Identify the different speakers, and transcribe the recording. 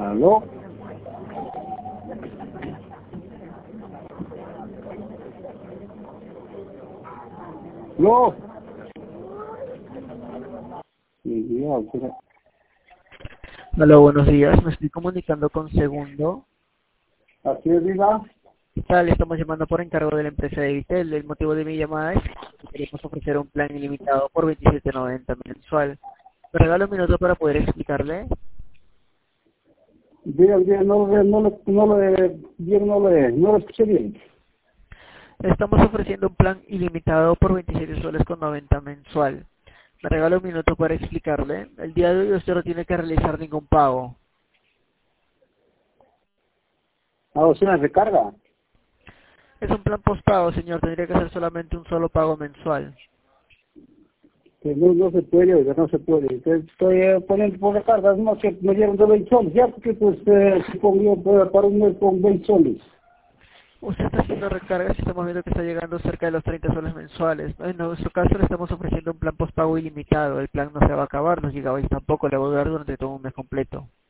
Speaker 1: ¿Aló? ¿Aló? Mi Dios,
Speaker 2: Hola, buenos días. Me estoy comunicando con Segundo.
Speaker 1: así es, diga.
Speaker 2: ¿Qué tal? Estamos llamando por encargo de la empresa de Vitel. El motivo de mi llamada es que queremos ofrecer un plan ilimitado por 27.90 mensual. ¿Me regala un minuto para poder explicarle?
Speaker 1: Diga, no lo escuché bien.
Speaker 2: Estamos ofreciendo un plan ilimitado por 27 soles con 90 mensual. Me regala un minuto para explicarle. El día de hoy usted no tiene que realizar ningún pago.
Speaker 1: Ah, o sea, recarga.
Speaker 2: Es un plan postpago, señor. Tendría que hacer solamente un solo pago mensual.
Speaker 1: Que no se puede, oiga, no se puede. Entonces, estoy poniendo por recargas, no, que me dieron de 20 soles. Ya, porque pues, supongo para un mes con 20 soles.
Speaker 2: Usted está haciendo recargas y estamos viendo que está llegando cerca de los 30 soles mensuales. En nuestro caso le estamos ofreciendo un plan postpago ilimitado. El plan no se va a acabar, los gigabytes tampoco, le voy a dar durante todo un mes completo.